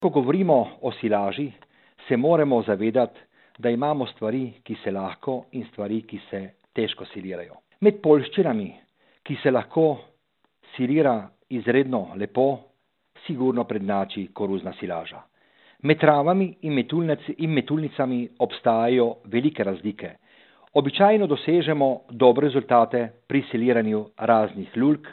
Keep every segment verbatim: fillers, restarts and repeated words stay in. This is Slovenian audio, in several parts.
Ko govorimo o silaži, se moramo zavedati, da imamo stvari, ki se lahko in stvari, ki se težko silirajo. Med poljščinami, ki se lahko silira izredno lepo, sigurno prednjači koruzna silaža. Med travami in, in metulnicami obstajajo velike razlike. Običajno dosežemo dobre rezultate pri siliranju raznih lulk,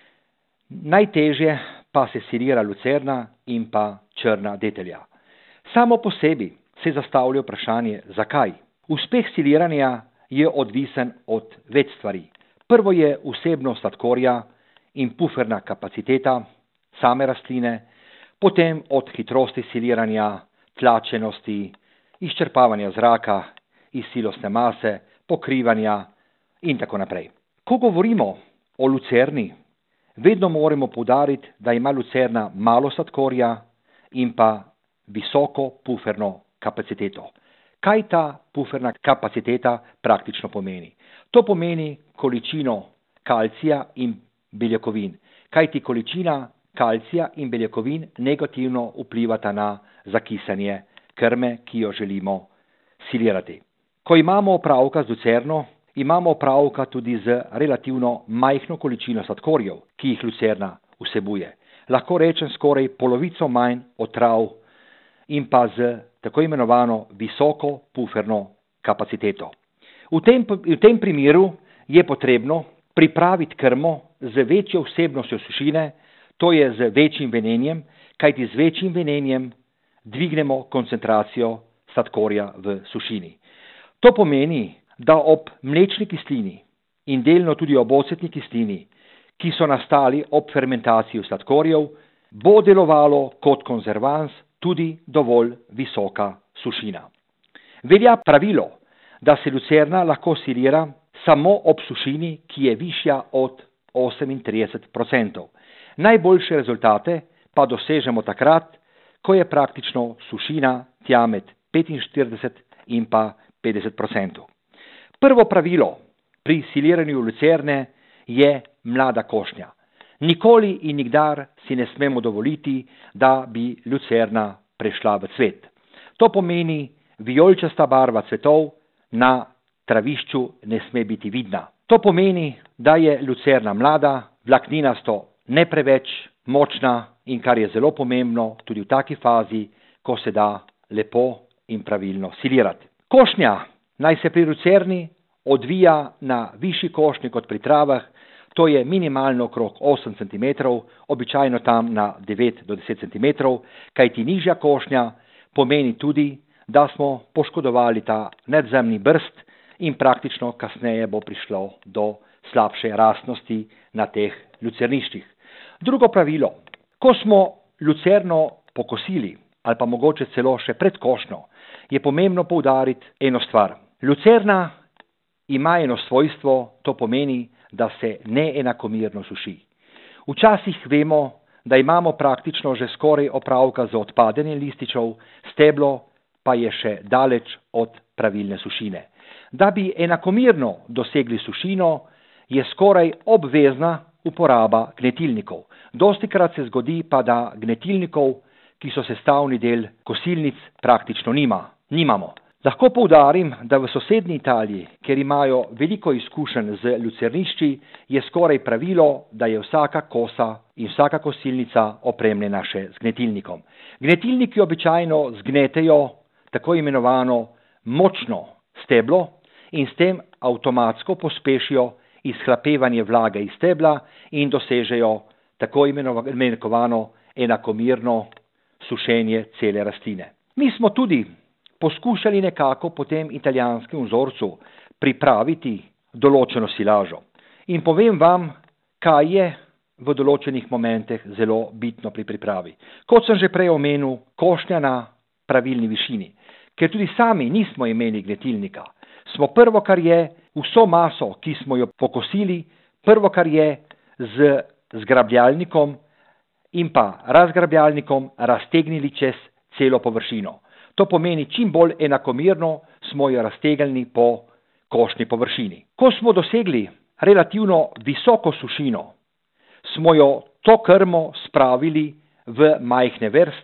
najtežje pa se silira lucerna in pa črna detelja. Samo po sebi se zastavlja vprašanje, zakaj. Uspeh siliranja je odvisen od več stvari. Prvo je vsebnost sladkorja in puferna kapaciteta same rastline, potem od hitrosti siliranja, tlačenosti, izčrpavanja zraka iz silosne mase, pokrivanja in tako naprej. Ko govorimo o lucerni, vedno moramo poudariti, da ima lucerna malo sladkorja in pa visoko puferno kapaciteto. Kaj ta puferna kapaciteta praktično pomeni? To pomeni količino kalcija in beljakovin, kajti količina kalcija in beljakovin negativno vplivata na zakisanje krme, ki jo želimo silirati. Ko imamo opravka z lucerno, imamo opravka tudi z relativno majhno količino sladkorjev, ki jih lucerna vsebuje. Lahko rečem skoraj polovico manj otrav in pa z tako imenovano visoko puferno kapaciteto. V tem, v tem primeru je potrebno pripraviti krmo z večjo vsebnostjo sušine, to je z večjim venenjem, kajti z večjim venenjem dvignemo koncentracijo sladkorja v sušini. To pomeni, da ob mlečni kislini in delno tudi ob ocetni kislini, ki so nastali ob fermentaciji sladkorjev, bo delovalo kot konzervans tudi dovolj visoka sušina. Velja pravilo, da se lucerna lahko silira samo ob sušini, ki je višja od osemintrideset procentov. Najboljše rezultate pa dosežemo takrat, ko je praktično sušina tja med petinštirideset in pa petdeset procentov. Prvo pravilo pri siliranju lucerne je mlada košnja. Nikoli in nikdar si ne smemo dovoliti, da bi lucerna prešla v cvet. To pomeni, vijoličasta barva cvetov na travišču ne sme biti vidna. To pomeni, da je lucerna mlada, vlakninasto, ne preveč močna in kar je zelo pomembno tudi v taki fazi, ko se da lepo in pravilno silirati. Košnja naj se pri lucerni odvija na višji košnji kot pri travah, to je minimalno okrog osem centimetrov, običajno tam na devet do deset centimetrov, kajti nižja košnja pomeni tudi, da smo poškodovali ta nadzemni brst in praktično kasneje bo prišlo do slabše rastnosti na teh lucerniščih. Drugo pravilo, ko smo lucerno pokosili ali pa mogoče celo še pred košnjo, je pomembno poudariti eno stvar. Lucerna ima eno svojstvo, to pomeni, da se neenakomerno suši. Včasih vemo, da imamo praktično že skoraj opravka z odpadanjem lističev, steblo pa je še daleč od pravilne sušine. Da bi enakomerno dosegli sušino, je skoraj obvezna uporaba gnetilnikov. Dostikrat se zgodi pa, da gnetilnikov, ki so sestavni del kosilnic, praktično nima, nimamo. Lahko poudarim, da v sosednji Italiji, kjer imajo veliko izkušenj z lucernišči, je skoraj pravilo, da je vsaka kosa in vsaka kosilnica opremljena še z gnetilnikom. Gnetilniki običajno zgnetejo tako imenovano močno steblo in s tem avtomatsko pospešijo izhlapevanje vlage iz stebla in dosežejo tako imenovano enakomerno sušenje cele rastline. Mi smo tudi poskušali nekako po tem italijanskem vzorcu pripraviti določeno silažo. In povem vam, kaj je v določenih momentih zelo bitno pri pripravi. Kot sem že prej omenil, košnja na pravilni višini. Ker tudi sami nismo imeli gnetilnika, smo prvo, kar je, vso maso, ki smo jo pokosili, prvo, kar je, z zgrabljalnikom in pa razgrabljalnikom raztegnili čez celo površino. To pomeni, čim bolj enakomerno smo jo raztegnili po košnji površini. Ko smo dosegli relativno visoko sušino, smo jo to krmo spravili v majhne vrste,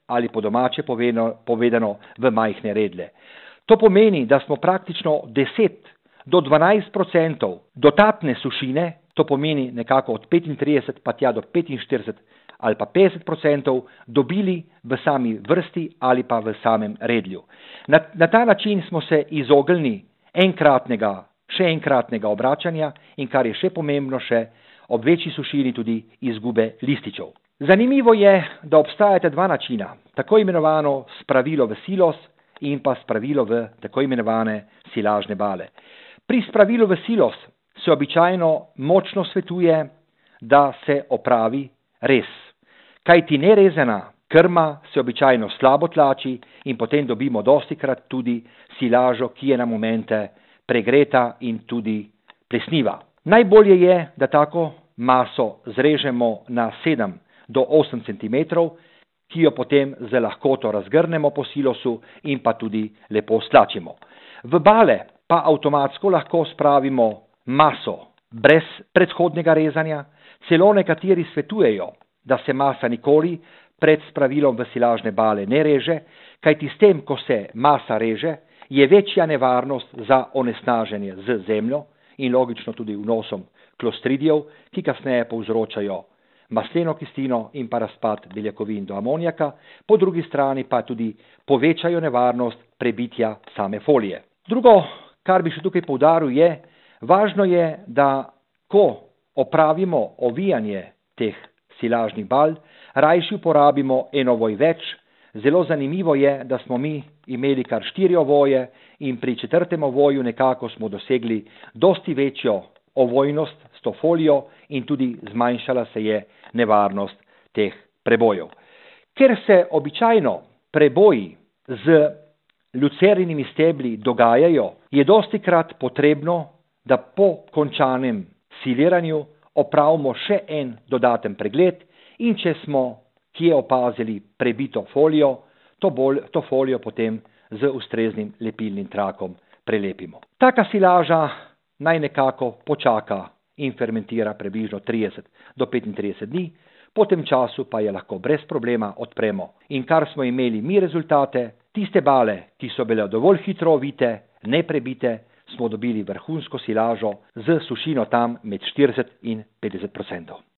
ali po domače povedano, povedano v majhne redle. To pomeni, da smo praktično deset do dvanajst procentov dodatne sušine, to pomeni nekako od petintrideset pa tja do petinštirideset ali pa petdeset procentov dobili v sami vrsti ali pa v samem redlju. Na, na ta način smo se izognili enkratnega, še enkratnega obračanja in kar je še pomembno, še ob večji sušini tudi izgube lističev. Zanimivo je, da obstajata dva načina, tako imenovano spravilo v silos in pa spravilo v tako imenovane silažne bale. Pri spravilu v silos se običajno močno svetuje, da se opravi rez. Kajti nerezana krma se običajno slabo tlači in potem dobimo dostikrat tudi silažo, ki je na momente pregreta in tudi plesniva. Najbolje je, da tako maso zrežemo na sedem do osem centimetrov, ki jo potem z lahkoto razgrnemo po silosu in pa tudi lepo stlačimo. V bale pa avtomatsko lahko spravimo maso brez predhodnega rezanja, celo nekateri svetujejo, da se masa nikoli pred spravilom v silažne bale ne reže, kajti s tem, ko se masa reže, je večja nevarnost za onesnaženje z zemljo in logično tudi vnosom klostridijev, ki kasneje povzročajo masleno kislino in pa razpad beljakovin do amonijaka, po drugi strani pa tudi povečajo nevarnost prebitja same folije. Drugo, kar bi še tukaj poudaril, je, važno je, da ko opravimo ovijanje teh silažnih bal, rajši uporabimo en ovoj več. Zelo zanimivo je, da smo mi imeli kar štiri ovoje in pri četrtem ovoju nekako smo dosegli dosti večjo ovojnost s to folijo in tudi zmanjšala se je nevarnost teh prebojev. Ker se običajno preboji z lucernimi stebli dogajajo, je dostikrat potrebno, da po končanem siliranju opravimo še en dodaten pregled in če smo kje opazili prebito folijo, to, bolj, to folijo potem z ustreznim lepilnim trakom prelepimo. Taka silaža naj nekako počaka in fermentira približno trideset do petintrideset dni, po tem času pa je lahko brez problema odpremo. In kar smo imeli mi rezultate, tiste bale, ki so bile dovolj hitro ovite, ne prebite, smo dobili vrhunsko silažo z sušino tam med štirideset in petdeset procentov.